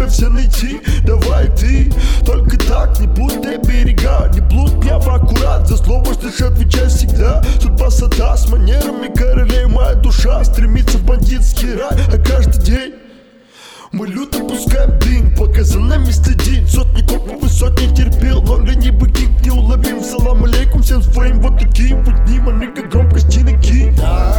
время все найти. Давай ты, только так, не путай берега, не блудь в аккурат, за слово слышь отвечай всегда. Судьба сата с манерами королей, моя душа стремится в бандитский рай. А каждый день мы люто пускаем дым, пока за нами следит сотни копов и сотни терпел, но ленивый кик неуловим. Салам алейкум всем своим, вот такие вот дни, маленько громкости накинь.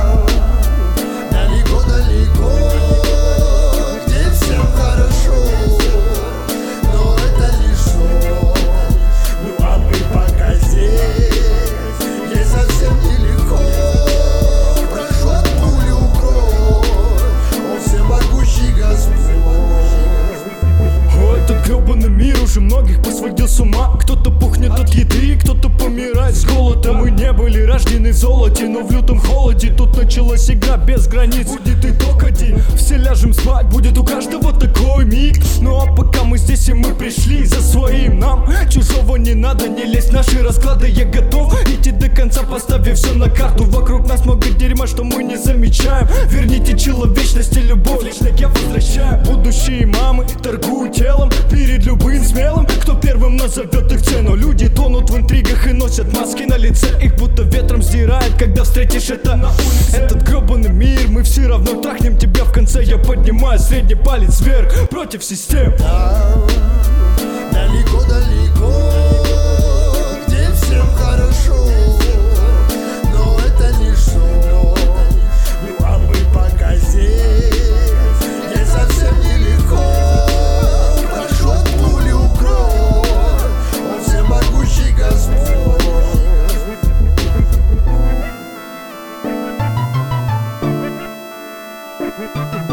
Далеко-далеко, где всем хорошо, но это лишь сон. Ну а мы пока здесь, ей совсем нелегко. Прошу от пули укрой, он всемогущий Господь. Ой, этот гребаный мир уже многих посводил с ума. Кто-то пухнет от еды, кто-то помирает с голода. Мы не были рождены в золоте, но в лютом холоде тут началась игра без границ. Будет итог один, все ляжем спать, будет у каждого такой миг. Ну а пока мы здесь и мы пришли за своим, нам чужого не надо, не лезь в наши расклады. Я готов идти до конца, поставив все на карту. Вокруг нас много дерьма, что мы не замечаем. Верните человечность и любовь, лично я возвращаю. Будущие мамы торгуют телом перед любым смелым, кто первым назовет их цену. Люди тонут в интригах и носят маски на лице, их будто ветром сдирает, когда встретишь это на улице. Этот гребаный мир, мы все равно трахнем тебя в конце. Я поднимаю средний палец вверх против систем. Далеко-далеко, где всем хорошо, но это лишь сон. Ну а мы пока здесь, ей совсем нелегко. Прошу от пули укрой, он всемогущий Господь.